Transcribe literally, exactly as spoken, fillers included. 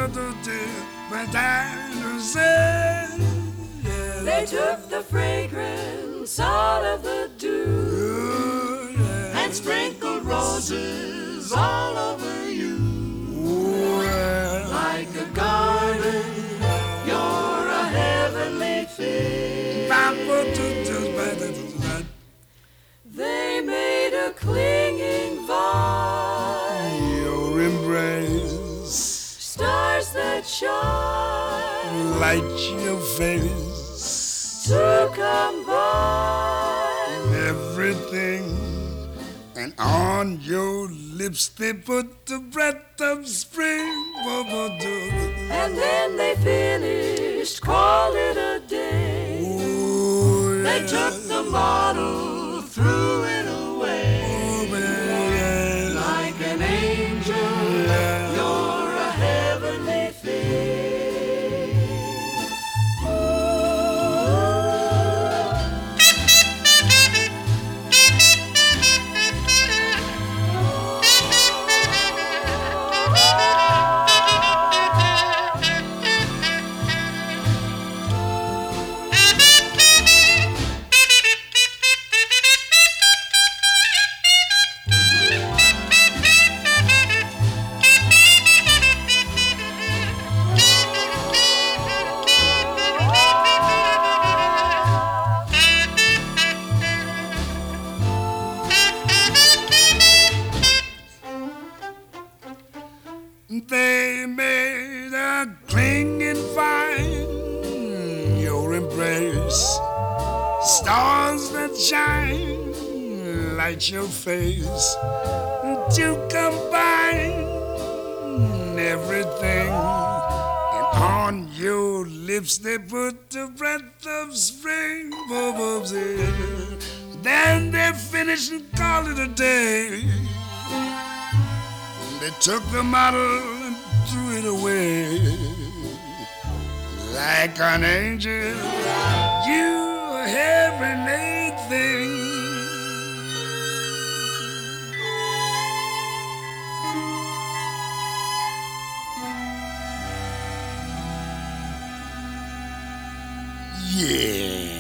They took the fragrance out of the dew and sprinkled roses all over you. Like a garden, you're a heavenly thing. They made a clinging vine, your embrace, stars that shine, light your face, to combine everything, and on your lips they put the breath of spring. And then they finished, called it a day. Ooh, They took the bottle, threw it away. oh, baby, Like an angel, you're a heavenly thing. they made a clinging vine, your embrace, stars that shine, light your face, to combine everything, and on your lips they put the breath of spring. Then they finished and called it a day. They took the model and threw it away. Like an angel, you heavenly thing. Yeah.